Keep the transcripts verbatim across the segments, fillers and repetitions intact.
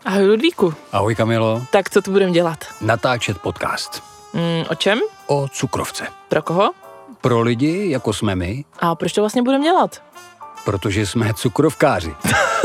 Ahoj Ludvíku. Ahoj Kamilo. Tak co tu budeme dělat? Natáčet podcast. Mm, o čem? O cukrovce. Pro koho? Pro lidi, jako jsme my. A proč to vlastně budeme dělat? Protože jsme cukrovkáři.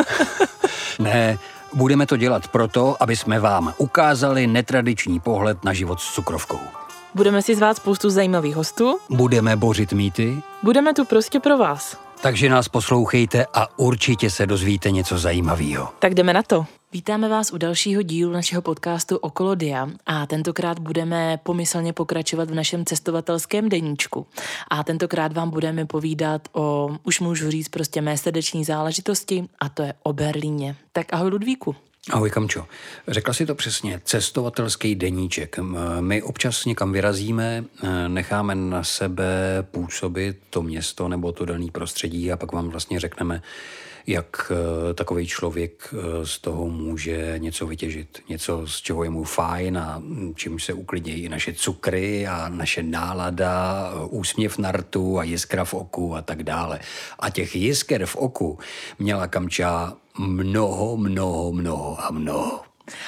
Ne, budeme to dělat proto, aby jsme vám ukázali netradiční pohled na život s cukrovkou. Budeme si zvát spoustu zajímavých hostů. Budeme bořit mýty. Budeme tu prostě pro vás. Takže nás poslouchejte a určitě se dozvíte něco zajímavého. Tak jdeme na to. Vítáme vás u dalšího dílu našeho podcastu Okolo dia a tentokrát budeme pomyslně pokračovat v našem cestovatelském deníčku. A tentokrát vám budeme povídat o, už můžu říct, prostě mé srdeční záležitosti, a to je o Berlíně. Tak ahoj Ludvíku. Ahoj Kamčo, řekla si to přesně, cestovatelský deníček. My občas někam vyrazíme, necháme na sebe působit to město nebo to dané prostředí a pak vám vlastně řekneme, jak takový člověk z toho může něco vytěžit. Něco, z čeho je mu fajn a čím se uklidnějí i naše cukry a naše nálada, úsměv na rtu a jiskra v oku a tak dále. A těch jisker v oku měla Kamča mnoho, mnoho, mnoho a mnoho.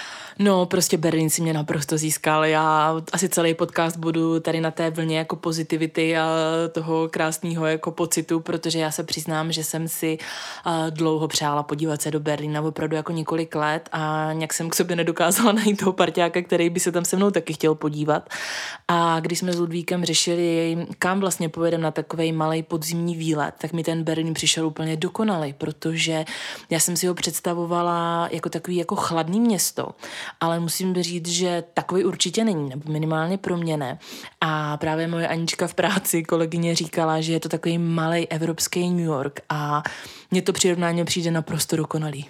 No, prostě Berlín si mě naprosto získal. Já asi celý podcast budu tady na té vlně jako pozitivity a toho krásného jako pocitu, protože já se přiznám, že jsem si dlouho přála podívat se do Berlína, opravdu jako několik let a nějak jsem k sobě nedokázala najít toho parťáka, který by se tam se mnou taky chtěl podívat. A když jsme s Ludvíkem řešili, kam vlastně pojedeme na takovej malej podzimní výlet, tak mi ten Berlín přišel úplně dokonalý, protože já jsem si ho představovala jako takový jako chladný město. Ale musím říct, že takový určitě není, nebo minimálně pro mě ne. A právě moje Anička v práci, kolegyně, říkala, že je to takový malej evropský New York a mně to přirovnání přijde naprosto dokonalý.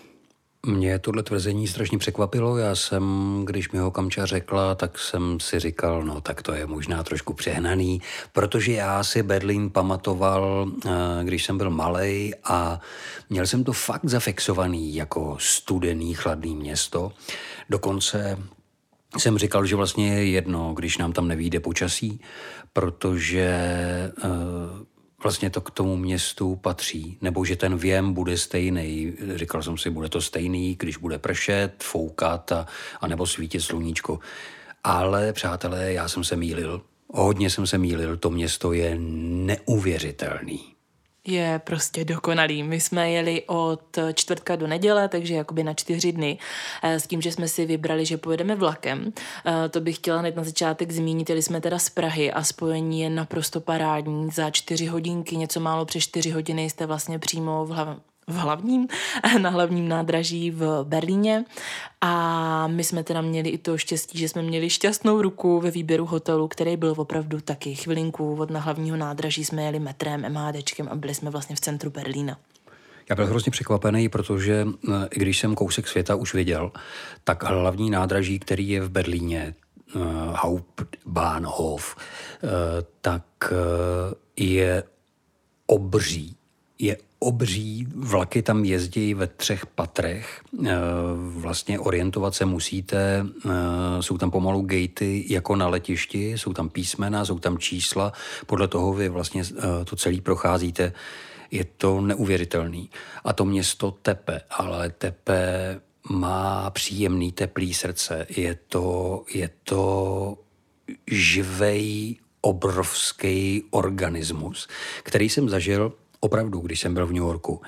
Mě tohle tvrzení strašně překvapilo. Já jsem, když mi ho Kamča řekla, tak jsem si říkal, no tak to je možná trošku přehnaný, protože já si Berlín pamatoval, když jsem byl malej a měl jsem to fakt zafixovaný jako studený, chladný město. Dokonce jsem říkal, že vlastně je jedno, když nám tam nevyjde počasí, protože vlastně to k tomu městu patří, nebo že ten věm bude stejný. Říkal jsem si, bude to stejný, když bude pršet, foukat a, a nebo svítit sluníčko. Ale, přátelé, já jsem se mýlil. Hodně jsem se mýlil, to město je neuvěřitelný. Je prostě dokonalý. My jsme jeli od čtvrtka do neděle, takže jakoby na čtyři dny. S tím, že jsme si vybrali, že pojedeme vlakem. To bych chtěla hned na začátek zmínit. Jeli jsme teda z Prahy a spojení je naprosto parádní. Za čtyři hodinky, něco málo přes čtyři hodiny jste vlastně přímo v hlavě. v hlavním, na hlavním nádraží v Berlíně a my jsme teda měli i to štěstí, že jsme měli šťastnou ruku ve výběru hotelu, který byl opravdu taky chvilinku od na hlavního nádraží jsme jeli metrem, MHDčkem a byli jsme vlastně v centru Berlína. Já byl hrozně překvapený, protože i když jsem kousek světa už viděl, tak hlavní nádraží, který je v Berlíně, Hauptbahnhof, tak je obří. Je obří, vlaky tam jezdí ve třech patrech, vlastně orientovat se musíte, jsou tam pomalu gatey jako na letišti, jsou tam písmena, jsou tam čísla, podle toho vy vlastně to celý procházíte, je to neuvěřitelný. A to město tepe, ale tepe má příjemný, teplý srdce, je to, je to živej, obrovský organismus, který jsem zažil opravdu, když jsem byl v New Yorku.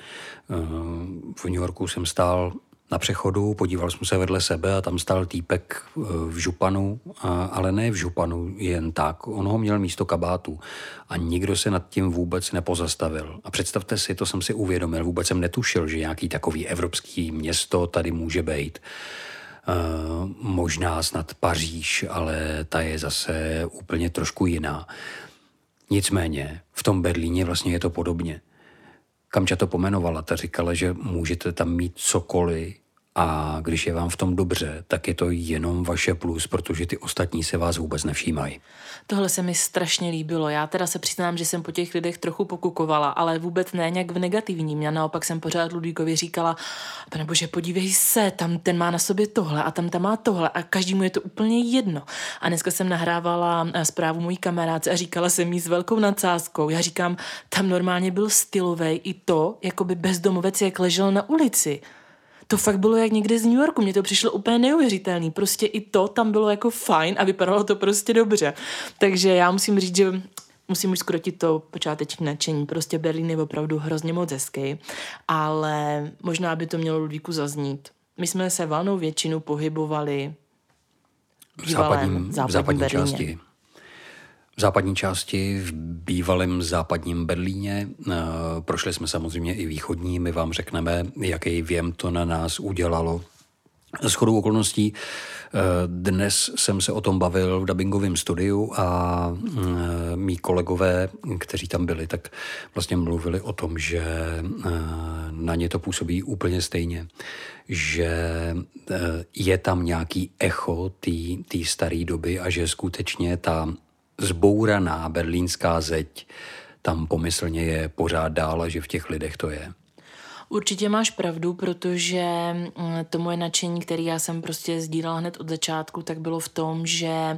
V New Yorku jsem stál na přechodu, podíval jsem se vedle sebe a tam stál týpek v županu, ale ne v županu jen tak. On ho měl místo kabátu a nikdo se nad tím vůbec nepozastavil. A představte si, to jsem si uvědomil, vůbec jsem netušil, že nějaký takový evropský město tady může být. Uh, možná snad Paříž, ale ta je zase úplně trošku jiná. Nicméně v tom Berlíně vlastně je to podobně. Kamča to pomenovala, ta říkala, že můžete tam mít cokoliv a když je vám v tom dobře, tak je to jenom vaše plus, protože ty ostatní se vás vůbec nevšímají. Tohle se mi strašně líbilo. Já teda se přiznám, že jsem po těch lidech trochu pokukovala, ale vůbec ne nějak v negativním. Já naopak jsem pořád Ludvíkovi říkala, panebože, podívej se, tam ten má na sobě tohle a tam tam má tohle a každému je to úplně jedno. A dneska jsem nahrávala zprávu mojí kamarádce a říkala jsem jí s velkou nadsázkou. Já říkám, tam normálně byl stylovej i to, jakoby bezdomovec, jak ležel na ulici. to fakt bylo jak někde z New Yorku, mně to přišlo úplně neuvěřitelný, prostě i to tam bylo jako fajn a vypadalo to prostě dobře. Takže já musím říct, že musím už skrotit to počáteční nadšení, prostě Berlín je opravdu hrozně moc hezký, ale možná by to mělo Ludvíku zaznít. My jsme se valnou většinu pohybovali v západním, západním, západní Berlíně. části. V západní části, v bývalém západním Berlíně. Prošli jsme samozřejmě i východní, my vám řekneme, jaký věm to na nás udělalo. Shodou okolností dnes jsem se o tom bavil v dabingovém studiu a mí kolegové, kteří tam byli, tak vlastně mluvili o tom, že na ně to působí úplně stejně, že je tam nějaký echo té staré doby a že skutečně ta zbouraná berlínská zeď tam pomyslně je pořád dál a že v těch lidech to je. Určitě máš pravdu, protože to moje nadšení, které já jsem prostě sdílela hned od začátku, tak bylo v tom, že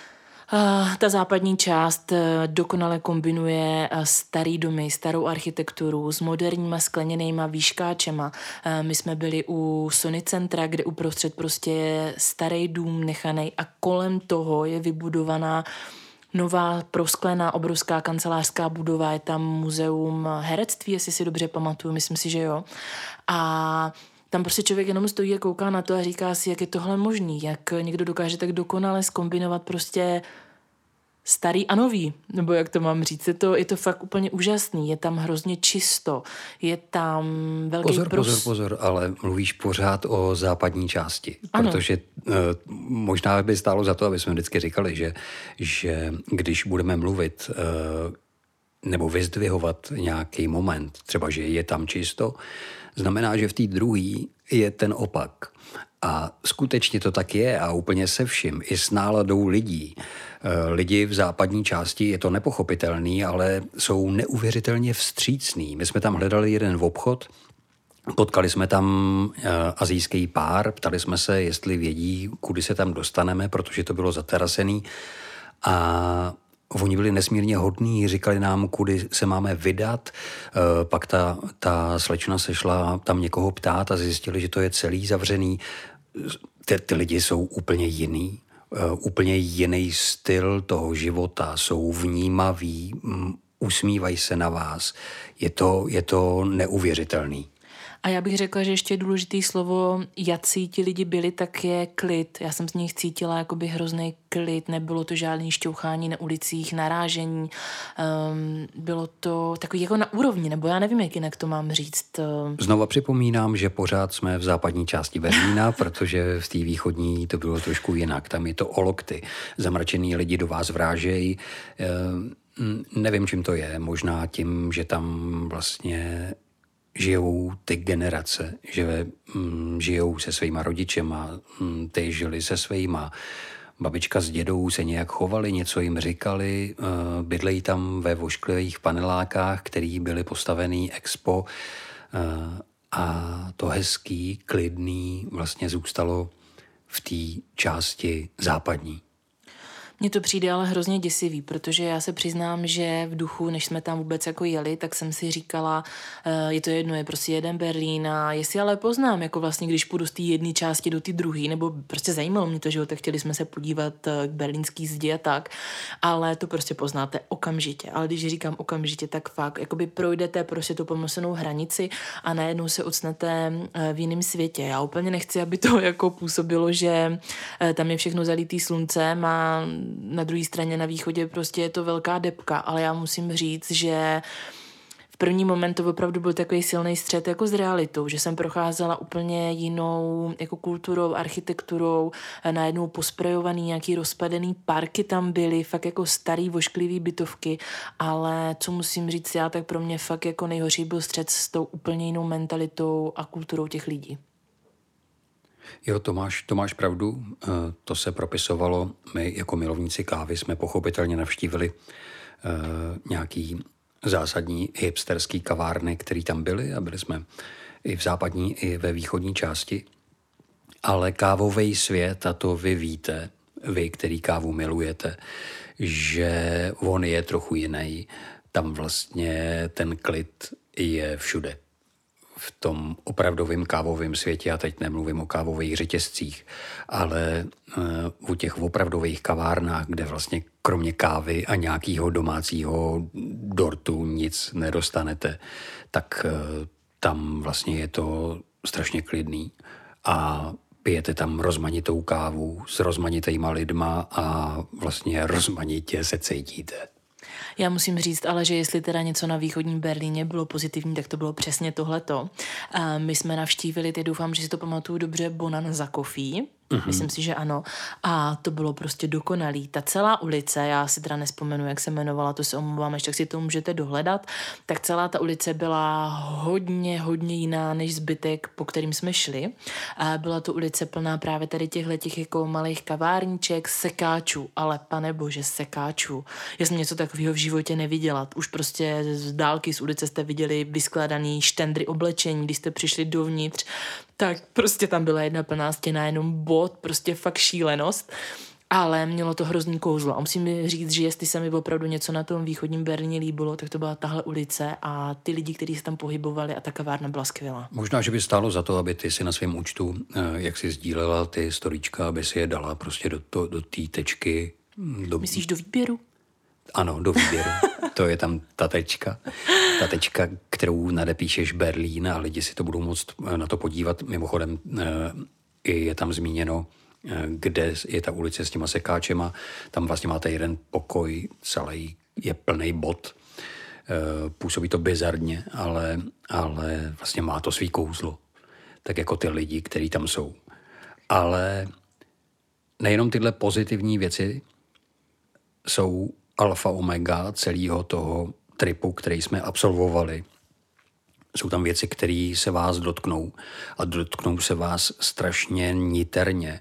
ta západní část dokonale kombinuje starý domy, starou architekturu s moderníma skleněnýma výškáčema. My jsme byli u Sony Centra, kde uprostřed prostě je starý dům nechaný a kolem toho je vybudovaná nová prosklená obrovská kancelářská budova, je tam muzeum herectví, jestli si dobře pamatuju, myslím si, že jo. A tam prostě člověk jenom stojí a kouká na to a říká si, jak je tohle možný, jak někdo dokáže tak dokonale zkombinovat prostě starý a nový, nebo jak to mám říct. Je to, je to fakt úplně úžasný, je tam hrozně čisto, je tam velký pozor, pros... Pozor, pozor, ale mluvíš pořád o západní části, ano. Protože uh, možná by stálo za to, aby jsme vždycky říkali, že, že když budeme mluvit uh, nebo vyzdvihovat nějaký moment, třeba, že je tam čisto, znamená, že v té druhé je ten opak. A skutečně to tak je a úplně se vším, i s náladou lidí. Lidi v západní části, je to nepochopitelný, ale jsou neuvěřitelně vstřícný. My jsme tam hledali jeden obchod, potkali jsme tam asijský pár, ptali jsme se, jestli vědí, kudy se tam dostaneme, protože to bylo zaterasený. A oni byli nesmírně hodní, říkali nám, kudy se máme vydat. Pak ta, ta slečna se šla tam někoho ptát a zjistili, že to je celý zavřený. Ty, ty lidi jsou úplně jiný. Uh, úplně jiný styl toho života, jsou vnímaví, um, usmívají se na vás. Je to, je to neuvěřitelný. A já bych řekla, že ještě důležitý slovo, jací ti lidi byli, tak je klid. Já jsem z nich cítila jakoby hrozný klid, nebylo to žádný šťouchání na ulicích, narážení, um, bylo to takový jako na úrovni, nebo já nevím, jak jinak to mám říct. Znova připomínám, že pořád jsme v západní části Berlína, protože v té východní to bylo trošku jinak. Tam je to o lokty. Zamračený lidi do vás vrážejí. Um, nevím, čím to je. Možná tím, že tam vlastně žijou ty generace, že mm, žijou se svýma rodičema, mm, ty žili se svýma. Babička s dědou se nějak chovali, něco jim říkali, uh, bydlejí tam ve vošklivých panelákách, který byly postavený expo uh, a to hezký, klidný vlastně zůstalo v té části západní. Mně to přijde ale hrozně děsivý, protože já se přiznám, že v duchu, než jsme tam vůbec jako jeli, tak jsem si říkala, uh, je to jedno, je prostě jeden Berlín a jestli ale poznám, jako vlastně, když půjdu z té jedné části do té druhé, nebo prostě zajímalo mě to, že jo, tak chtěli jsme se podívat k berlínský zdi a tak, ale to prostě poznáte okamžitě. Ale když říkám okamžitě, tak fakt, jakoby projdete prostě tu pomyslnou hranici a najednou se ocnete v jiném světě. Já úplně nechci, aby to jako působilo, že tam je všechno zalitý sluncem a na druhé straně na východě prostě je to velká depka, ale já musím říct, že v první moment to opravdu byl takový silný střet jako s realitou, že jsem procházela úplně jinou jako kulturou, architekturou, najednou posprejovaný nějaký rozpadený parky tam byly, fakt jako starý vošklivý bytovky, ale co musím říct já, tak pro mě fakt jako nejhorší byl střet s tou úplně jinou mentalitou a kulturou těch lidí. Jo, to máš, to máš pravdu, to se propisovalo. My jako milovníci kávy jsme pochopitelně navštívili uh, nějaký zásadní hipsterský kavárny, které tam byly a byli jsme i v západní, i ve východní části. Ale kávový svět, a to vy víte, vy, který kávu milujete, že on je trochu jiný. Tam vlastně ten klid je všude. v tom opravdovém kávovém světě, a teď nemluvím o kávových řetězcích, ale uh, u těch opravdových kavárnách, kde vlastně kromě kávy a nějakého domácího dortu nic nedostanete, tak uh, tam vlastně je to strašně klidný a pijete tam rozmanitou kávu s rozmanitýma lidma a vlastně rozmanitě se cítíte. Já musím říct ale, že jestli teda něco na východním Berlíně bylo pozitivní, tak to bylo přesně tohleto. A my jsme navštívili, teď doufám, že si to pamatuju dobře, Bonan za kofí. Mm-hmm. Myslím si, že ano. A to bylo prostě dokonalý. Ta celá ulice, já si teda nespomenu, jak se jmenovala, to se omlouvám, ještě tak si to můžete dohledat, tak celá ta ulice byla hodně, hodně jiná než zbytek, po kterým jsme šli. A byla to ulice plná právě tady těchto těch jako malých kavárníček, sekáčů, ale pane bože, sekáčů. Já jsem něco takového v životě neviděla. Už prostě z dálky z ulice jste viděli vyskladaný štendry oblečení, když jste přišli dovnitř, tak prostě tam byla jedna plná stěna, jenom bod, prostě fakt šílenost. Ale mělo to hrozný kouzlo. A musím říct, že jestli se mi opravdu něco na tom východním Berlíně líbilo, tak to byla tahle ulice a ty lidi, kteří se tam pohybovali, a ta kavárna byla skvělá. Možná, že by stálo za to, aby ty si na svém účtu, jak si sdílela ty storíčka, aby si je dala prostě do, to, do té tečky. Do... Myslíš do výběru? Ano, do výběru. To je tam ta tečka. Ta tečka, kterou nadepíšeš Berlín a lidi si to budou moct na to podívat. Mimochodem je tam zmíněno, kde je ta ulice s těma sekáčema. Tam vlastně máte jeden pokoj, celý je plný bod. Působí to bizarně, ale, ale vlastně má to svý kouzlo. Tak jako ty lidi, kteří tam jsou. Ale nejenom tyhle pozitivní věci jsou alfa omega celého toho tripu, který jsme absolvovali. Jsou tam věci, které se vás dotknou a dotknou se vás strašně niterně.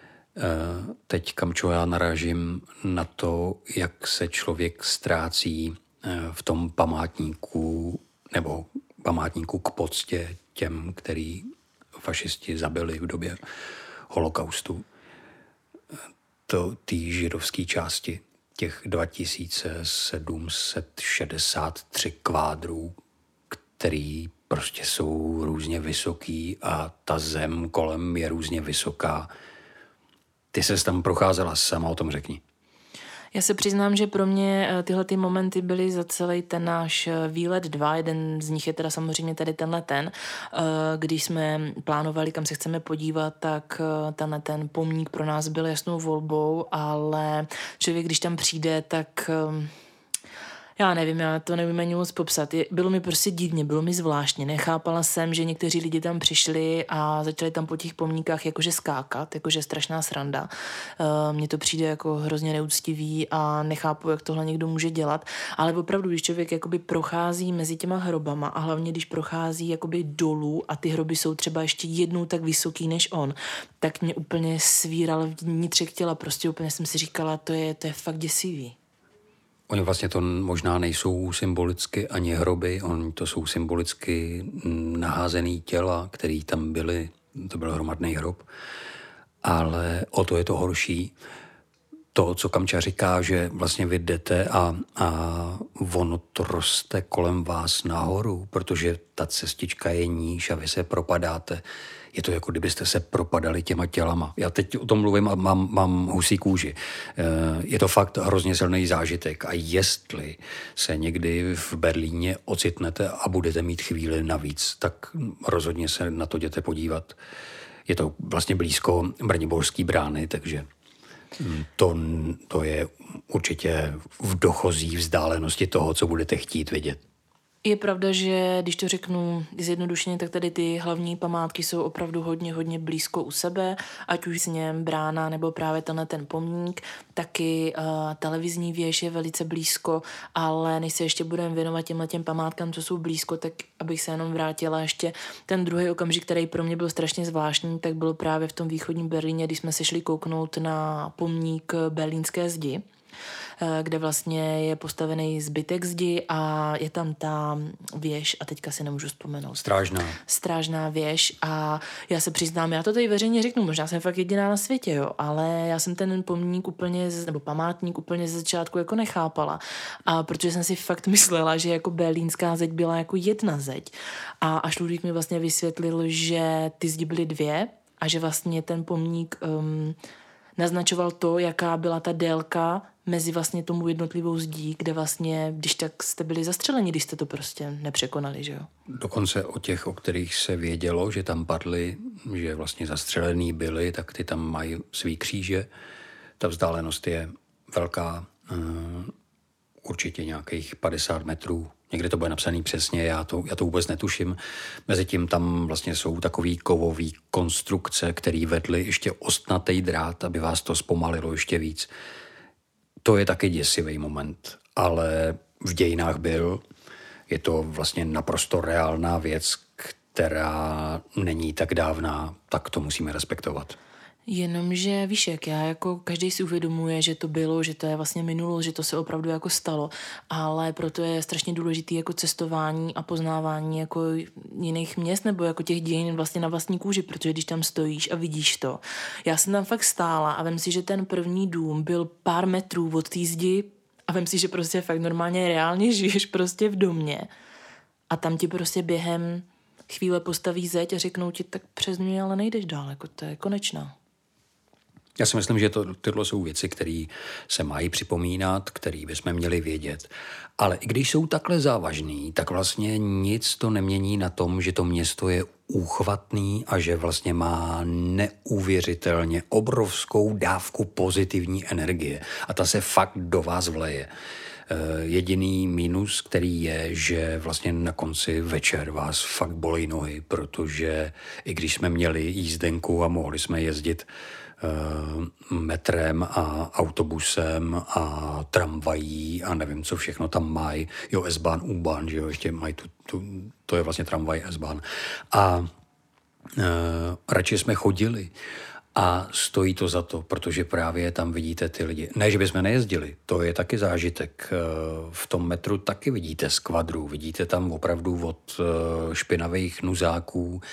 Teď, Kamčo, já narážím na to, jak se člověk ztrácí v tom památníku nebo památníku k poctě těm, který fašisti zabili v době holokaustu. To té židovské části, těch dva tisíce sedm set šedesát tři kvádrů, který prostě jsou různě vysoký a ta zem kolem je různě vysoká. Ty ses tam procházela sama, o tom řekni. Já se přiznám, že pro mě tyhle ty momenty byly za celý ten náš výlet dva. Jeden z nich je teda samozřejmě tady tenhle ten. Když jsme plánovali, kam se chceme podívat, tak tenhle ten pomník pro nás byl jasnou volbou, ale člověk, když tam přijde, tak... Já nevím, já to nevím ani moc popsat. Bylo mi prostě divně, bylo mi zvláštně. Nechápala jsem, že někteří lidi tam přišli a začali tam po těch pomníkách jakože skákat, jakože strašná sranda. Mně to přijde jako hrozně neúctivý a nechápu, jak tohle někdo může dělat. Ale opravdu, když člověk jakoby prochází mezi těma hrobama a hlavně, když prochází jakoby dolů a ty hroby jsou třeba ještě jednou tak vysoký než on, tak mě úplně svíral vnitřek těla. Prostě úplně jsem si říkala, to je, to je fakt děsivý. Oni vlastně to možná nejsou symbolicky ani hroby, oni to jsou symbolicky naházený těla, který tam byly, to byl hromadný hrob. Ale o to je to horší. To, co Kamča říká, že vlastně vy jdete a, a ono to roste kolem vás nahoru, protože ta cestička je níž a vy se propadáte. Je to jako kdybyste se propadali těma tělama. Já teď o tom mluvím a mám, mám husí kůži. Je to fakt hrozně silný zážitek a jestli se někdy v Berlíně ocitnete a budete mít chvíli navíc, tak rozhodně se na to jděte podívat. Je to vlastně blízko Braniborské brány, takže to, to je určitě v dochozí vzdálenosti toho, co budete chtít vidět. Je pravda, že když to řeknu zjednodušeně, tak tady ty hlavní památky jsou opravdu hodně, hodně blízko u sebe, ať už s něm brána nebo právě tenhle ten pomník, taky uh, televizní věž je velice blízko, ale než se ještě budeme věnovat těmhle těm památkám, co jsou blízko, tak abych se jenom vrátila ještě ten druhý okamžik, který pro mě byl strašně zvláštní, tak byl právě v tom východním Berlíně, když jsme se šli kouknout na pomník berlínské zdi. kde vlastně je postavený zbytek zdi a je tam ta věž a teďka si nemůžu vzpomenout. Strážná. Strážná věž a já se přiznám, já to tady veřejně řeknu, možná jsem fakt jediná na světě, jo, ale já jsem ten pomník úplně, nebo památník úplně ze začátku jako nechápala. A protože jsem si fakt myslela, že jako berlínská zeď byla jako jedna zeď. A až Ludvík mi vlastně vysvětlil, že ty zdi byly dvě a že vlastně ten pomník um, naznačoval to, jaká byla ta délka mezi vlastně tomu jednotlivou zdí, kde vlastně, když tak jste byli zastřeleni, když jste to prostě nepřekonali, že jo? Dokonce o těch, o kterých se vědělo, že tam padli, že vlastně zastřelený byli, tak ty tam mají svý kříže. Ta vzdálenost je velká, určitě nějakých padesát metrů. Někde to bude napsaný přesně, já to, já to vůbec netuším. Mezitím tam vlastně jsou takový kovový konstrukce, který vedly ještě ostnatý drát, aby vás to zpomalilo ještě víc. To je taky děsivý moment, ale v dějinách byl. Je to vlastně naprosto reálná věc, která není tak dávná, tak to musíme respektovat. Jenomže víš jak, já jako každý si uvědomuje, že to bylo, že to je vlastně minulost, že to se opravdu jako stalo, ale proto je strašně důležitý jako cestování a poznávání jako jiných měst nebo jako těch dějin vlastně na vlastní kůži, protože když tam stojíš a vidíš to. Já jsem tam fakt stála a vem si, že ten první dům byl pár metrů od té zdi a vem si, že prostě fakt normálně reálně žiješ prostě v domě a tam ti prostě během chvíle postaví zeď a řeknou ti, tak přes mě ale nejdeš dál, jako to je konečná. Já si myslím, že to, tyhle jsou věci, které se mají připomínat, které bychom měli vědět. Ale i když jsou takhle závažný, tak vlastně nic to nemění na tom, že to město je úchvatný a že vlastně má neuvěřitelně obrovskou dávku pozitivní energie. A ta se fakt do vás vleje. Jediný mínus, který je, že vlastně na konci večer vás fakt bolí nohy, protože i když jsme měli jízdenku a mohli jsme jezdit metrem a autobusem a tramvají a nevím, co všechno tam mají. Jo, S-Bahn, U-Bahn, že jo, ještě mají tu, tu, to je vlastně tramvaj S-Bahn. A e, radši jsme chodili a stojí to za to, protože právě tam vidíte ty lidi. Ne, že bychom nejezdili, to je taky zážitek. V tom metru taky vidíte skvadru, vidíte tam opravdu od špinavých nuzáků,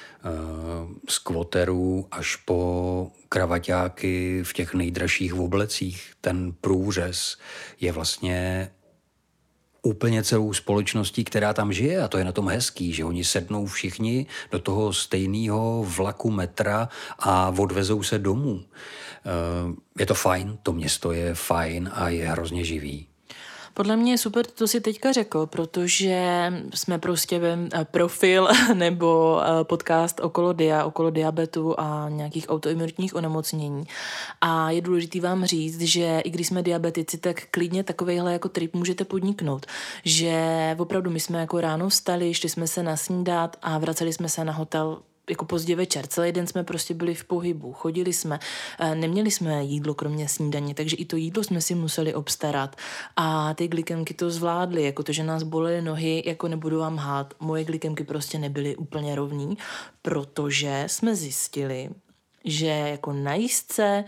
skvoterů až po kravaťáky v těch nejdražších oblecích. Ten průřez je vlastně úplně celou společností, která tam žije a to je na tom hezký, že oni sednou všichni do toho stejného vlaku metra a odvezou se domů. Je to fajn, to město je fajn a je hrozně živý. Podle mě je super, to si teďka řekl, protože jsme prostě profil nebo podcast okolo dia, okolo diabetu a nějakých autoimunitních onemocnění. A je důležité vám říct, že i když jsme diabetici, tak klidně takovejhle jako trip můžete podniknout. Že opravdu my jsme jako ráno vstali, šli jsme se nasnídat a vraceli jsme se na hotel jako pozdě večer. Celý den jsme prostě byli v pohybu, chodili jsme, neměli jsme jídlo kromě snídaně, takže i to jídlo jsme si museli obstarat a ty glykemky to zvládly, jako to, že nás bolely nohy, jako nebudu vám hát, moje glykemky prostě nebyly úplně rovný, protože jsme zjistili, že jako na jízdce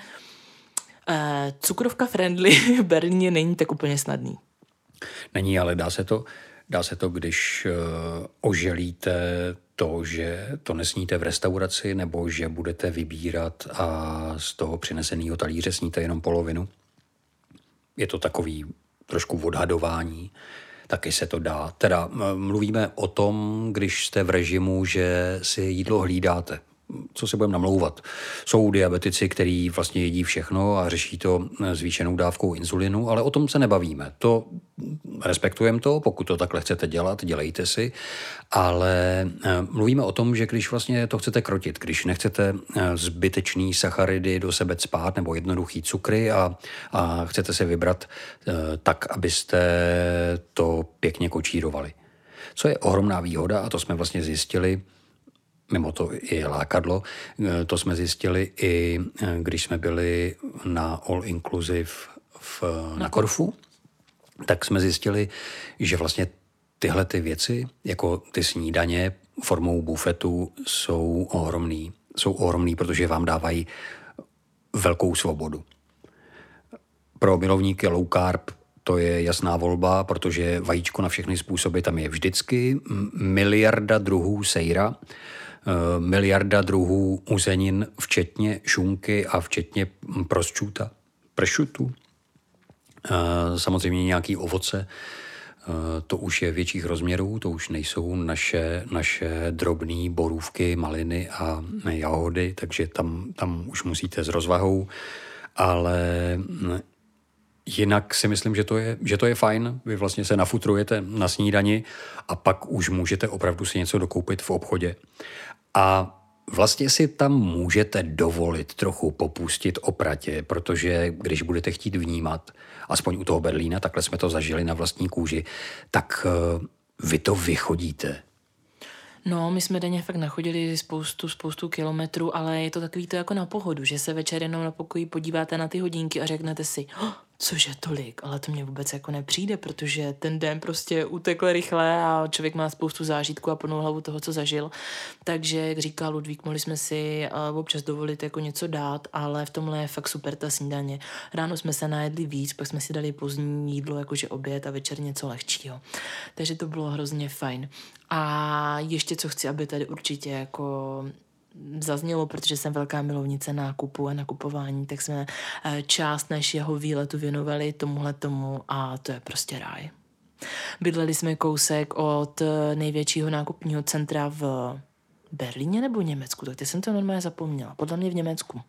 eh, cukrovka friendly v Berlíně není tak úplně snadný. Není, ale dá se to, dá se to, když uh, oželíte to, že to nesníte v restauraci nebo že budete vybírat a z toho přineseného talíře sníte jenom polovinu. Je to takový trošku odhadování, taky se to dá. Teda mluvíme o tom, když jste v režimu, že si jídlo hlídáte. Co se budeme namlouvat? Jsou diabetici, kteří vlastně jedí všechno a řeší to zvýšenou dávkou inzulinu, ale o tom se nebavíme. To respektujeme to, pokud to takhle chcete dělat, dělejte si, ale mluvíme o tom, že když vlastně to chcete krotit, když nechcete zbytečný sacharidy do sebe cpát nebo jednoduchý cukry a, a chcete se vybrat tak, abyste to pěkně kočírovali. Co je ohromná výhoda, a to jsme vlastně zjistili, mimo to i lákadlo, to jsme zjistili i když jsme byli na All Inclusive v, na Korfu, tak jsme zjistili, že vlastně tyhle ty věci, jako ty snídaně formou bufetu, jsou ohromný. Jsou ohromný, protože vám dávají velkou svobodu. pro milovníky low carb to je jasná volba, protože vajíčko na všechny způsoby tam je vždycky. Miliarda druhů sejra, miliarda druhů uzenin, včetně šunky a včetně prosciuta, pršutu. Samozřejmě nějaký ovoce, to už je větších rozměrů, to už nejsou naše, naše drobné borůvky, maliny a jahody, takže tam, tam už musíte s rozvahou, ale jinak si myslím, že to je, že to je fajn. Vy vlastně se nafutrujete na snídani a pak už můžete opravdu si něco dokoupit v obchodě. A vlastně si tam můžete dovolit trochu popustit opratě, protože když budete chtít vnímat, aspoň u toho Berlína, takhle jsme to zažili na vlastní kůži, tak uh, vy to vychodíte. No, my jsme denně fakt nachodili spoustu, spoustu kilometrů, ale je to takový to jako na pohodu, že se večer jenom na pokoji podíváte na ty hodinky a řeknete si, oh, cože tolik, ale to mně vůbec jako nepřijde, protože ten den prostě utekl rychle a člověk má spoustu zážitků a plnou hlavu toho, co zažil. Takže, jak říká Ludvík, mohli jsme si občas dovolit jako něco dát, ale v tomhle je fakt super ta snídaně. Ráno jsme se najedli víc, pak jsme si dali pozdní jídlo, jakože oběd a večer něco lehčího. Takže to bylo hrozně fajn. A ještě co chci, aby tady určitě jako zaznělo, protože jsem velká milovnice nákupu a nakupování, tak jsme část našeho výletu věnovali tomuhle tomu a to je prostě ráj. Bydleli jsme kousek od největšího nákupního centra v Berlíně nebo Německu, tak teď jsem to normálně zapomněla. Podle mě v Německu.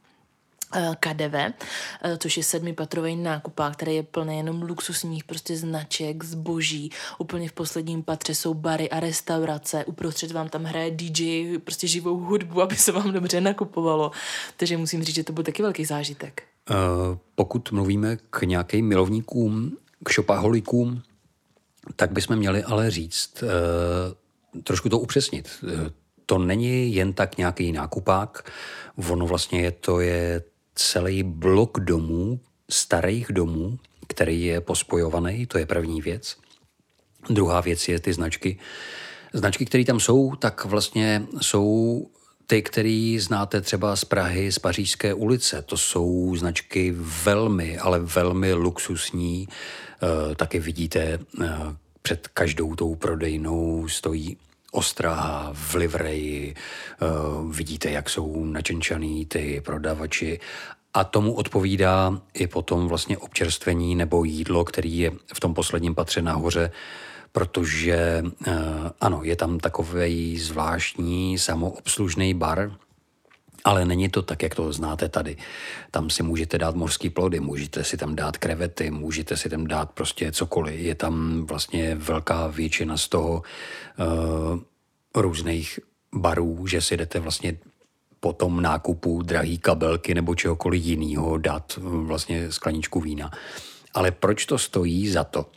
K D V, což je sedmipatrový nákupák, který je plný jenom luxusních prostě značek, zboží. Úplně v posledním patře jsou bary a restaurace. Uprostřed vám tam hraje D J prostě živou hudbu, aby se vám dobře nakupovalo. Takže musím říct, že to byl taky velký zážitek. Uh, pokud mluvíme k nějakým milovníkům, k šopaholikům, tak bychom měli ale říct, uh, trošku to upřesnit. Uh, to není jen tak nějaký nákupák, ono vlastně je to je celý blok domů, starých domů, který je pospojovaný, to je první věc. Druhá věc je ty značky. Značky, které tam jsou, tak vlastně jsou ty, které znáte třeba z Prahy, z Pařížské ulice. To jsou značky velmi, ale velmi luxusní. E, taky vidíte, e, před každou tou prodejnou stojí ostraha v livreji, uh, vidíte, jak jsou načenčaný ty prodavači a tomu odpovídá i potom vlastně občerstvení nebo jídlo, který je v tom posledním patře nahoře, protože uh, ano, je tam takovej zvláštní samoobslužný bar, ale není to tak, jak to znáte tady. Tam si můžete dát mořský plody, můžete si tam dát krevety, můžete si tam dát prostě cokoliv. Je tam vlastně velká většina z toho uh, různých barů, že si jdete vlastně po tom nákupu drahý kabelky nebo čehokoliv jiného dát vlastně skleničku vína. Ale proč to stojí za to?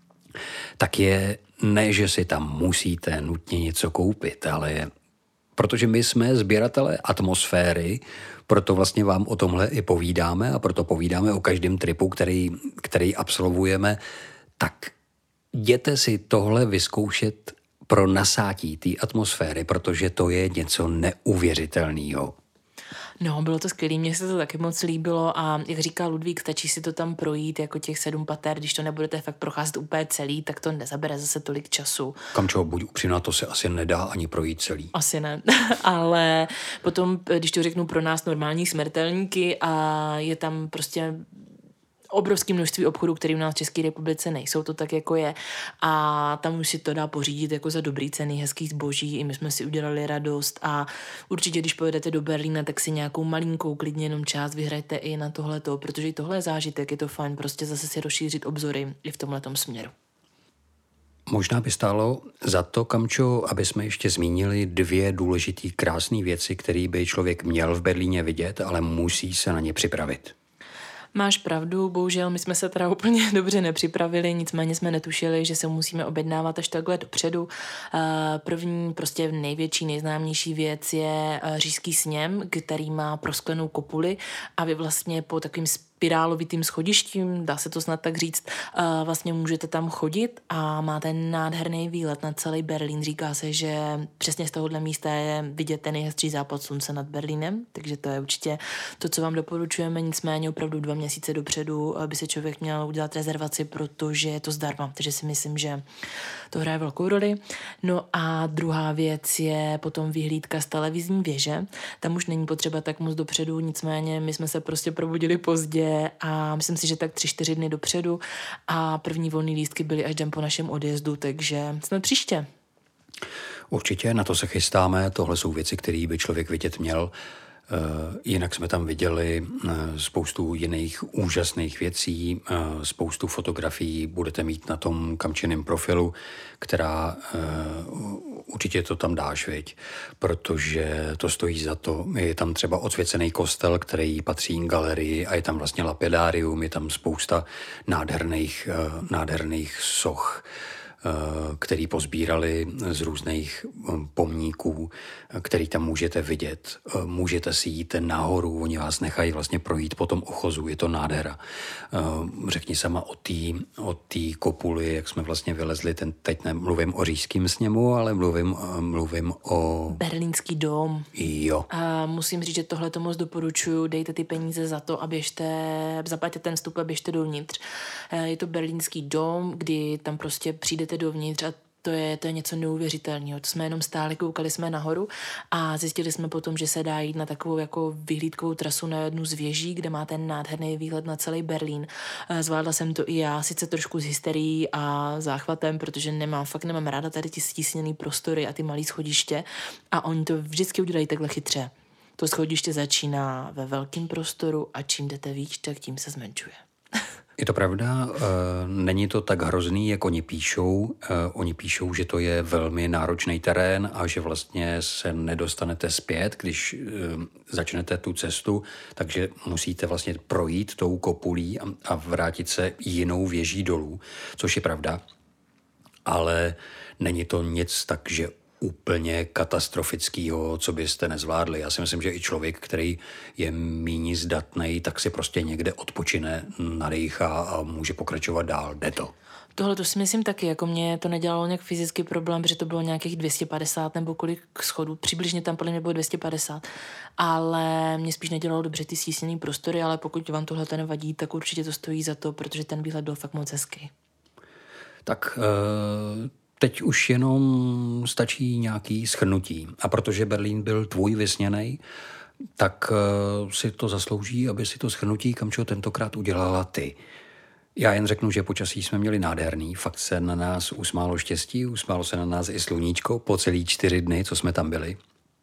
Tak je ne, že si tam musíte nutně něco koupit, ale protože my jsme sběratelé atmosféry, proto vlastně vám o tomhle i povídáme a proto povídáme o každém tripu, který, který absolvujeme, tak jděte si tohle vyzkoušet pro nasátí té atmosféry, protože to je něco neuvěřitelného. No, bylo to skvělé, mně se to taky moc líbilo a jak říká Ludvík, stačí si to tam projít jako těch sedm pater, když to nebudete fakt procházet úplně celý, tak to nezabere zase tolik času. Kamčo, buď upřímná, to se asi nedá ani projít celý. Asi ne, ale potom, když to řeknu pro nás normální smrtelníky a je tam prostě obrovské množství obchodů, které u nás v České republice nejsou, to tak jako je. A tam už si to dá pořídit jako za dobrý ceny, hezký zboží, i my jsme si udělali radost a určitě, když pojedete do Berlína, tak si nějakou malinkou, klidně jenom část vyhrajte i na tohleto, protože i tohle je zážitek, je to fajn, prostě zase si rozšířit obzory i v tomhletom směru. Možná by stálo za to, Kamčo, aby jsme ještě zmínili dvě důležité krásné věci, které by člověk měl v Berlíně vidět, ale musí se na ně připravit. Máš pravdu, bohužel my jsme se teda úplně dobře nepřipravili, nicméně jsme netušili, že se musíme objednávat až takhle dopředu. První, prostě největší, nejznámější věc je Říšský sněm, který má prosklenou kopuli a vy vlastně po takovým spirálovitým schodištím, dá se to snad tak říct. Vlastně můžete tam chodit a máte nádherný výlet na celý Berlín. Říká se, že přesně z tohohle místa je vidět ten nejhezčí západ slunce nad Berlínem, takže to je určitě to, co vám doporučujeme. Nicméně opravdu dva měsíce dopředu by se člověk měl udělat rezervaci, protože je to zdarma, takže si myslím, že to hraje velkou roli. No a druhá věc je potom vyhlídka z televizní věže. Tam už není potřeba tak moc dopředu, nicméně my jsme se prostě probudili pozdě a myslím si, že tak tři, čtyři dny dopředu a první volný lístky byly až den po našem odjezdu, takže jsme příště. Určitě, na to se chystáme, tohle jsou věci, které by člověk vidět měl. Jinak jsme tam viděli spoustu jiných úžasných věcí, spoustu fotografií budete mít na tom Kamčiném profilu, která určitě to tam dáš, viď? Protože to stojí za to. Je tam třeba odsvěcený kostel, který patří galerii a je tam vlastně lapidárium, je tam spousta nádherných, nádherných soch, který pozbírali z různých pomníků, který tam můžete vidět. Můžete si jít nahoru, oni vás nechají vlastně projít po tom ochozu, je to nádhera. Řekni sama o té o té kopuli, jak jsme vlastně vylezli, ten, teď nemluvím o Říšském sněmu, ale mluvím, mluvím o... Berlínský dóm. Jo. A musím říct, že tohle to moc doporučuju, dejte ty peníze za to a běžte, zaplaťte ten vstup a běžte dovnitř. Je to Berlínský dóm, kdy tam prostě přijde dovnitř a to je, to je něco neuvěřitelného. To jsme jenom stáli, koukali jsme nahoru a zjistili jsme potom, že se dá jít na takovou jako vyhlídkovou trasu na jednu z věží, kde má ten nádherný výhled na celý Berlín. Zvládla jsem to i já, sice trošku s hysterií a záchvatem, protože nemám, fakt nemám ráda tady ty stísněný prostory a ty malý schodiště a oni to vždycky udělají takhle chytře. To schodiště začíná ve velkém prostoru a čím jdete výš, tak tím se zmenšuje. Je to pravda, není to tak hrozný, jak oni píšou. Oni píšou, že to je velmi náročný terén a že vlastně se nedostanete zpět, když začnete tu cestu, takže musíte vlastně projít tou kopulí a vrátit se jinou věží dolů, což je pravda. Ale není to nic tak, že úplně katastrofického, co byste nezvládli. Já si myslím, že i člověk, který je míň zdatnej, tak si prostě někde odpočine, nadýchá a může pokračovat dál. Jde to. Tohle to si myslím taky, jako mě to nedělalo nějak fyzický problém, protože to bylo nějakých dvě stě padesát nebo kolik schodů, přibližně tam podle mě bylo dvě stě padesát, ale mě spíš nedělalo dobře ty stísněný prostory, ale pokud vám tohle nevadí, tak určitě to stojí za to, protože ten výhled byl fakt moc hezký. Tak uh... Teď už jenom stačí nějaký shrnutí. A protože Berlín byl tvůj vysněnej, tak uh, si to zaslouží, aby si to shrnutí, Kamčo, tentokrát udělala ty. Já jen řeknu, že počasí jsme měli nádherný, fakt se na nás usmálo štěstí, usmálo se na nás i sluníčko po celý čtyři dny, co jsme tam byli.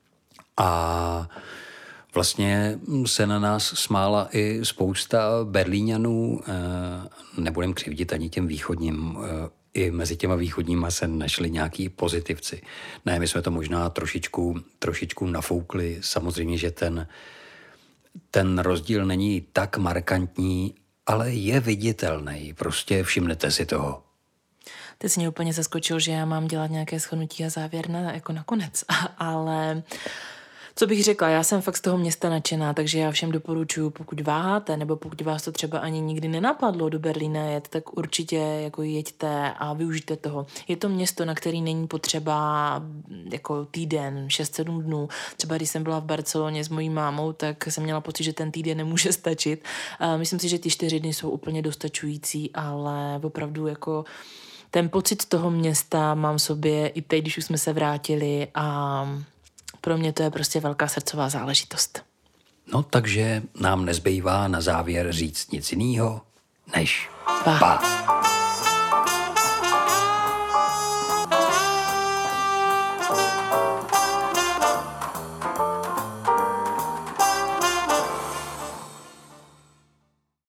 A vlastně se na nás smála i spousta Berlíňanů, uh, nebudem křivdit ani těm východním, uh, i mezi těma východníma se našli nějaký pozitivci. Ne, my jsme to možná trošičku, trošičku nafoukli. Samozřejmě, že ten, ten rozdíl není tak markantní, ale je viditelný. Prostě všimnete si toho. Teď jsi mě úplně zaskočil, že já mám dělat nějaké shrnutí a závěr na, jako nakonec. Ale co bych řekla, já jsem fakt z toho města nadšená, takže já všem doporučuji, pokud váháte, nebo pokud vás to třeba ani nikdy nenapadlo do Berlína jet, tak určitě jako jeďte a využijte toho. Je to město, na který není potřeba jako týden, šest sedm dnů. Třeba když jsem byla v Barceloně s mojí mámou, tak jsem měla pocit, že ten týden nemůže stačit. Myslím si, že ty čtyři dny jsou úplně dostačující, ale opravdu jako ten pocit toho města mám v sobě i teď, když už jsme se vrátili a pro mě to je prostě velká srdcová záležitost. No takže nám nezbývá na závěr říct nic jiného, než pa. pa.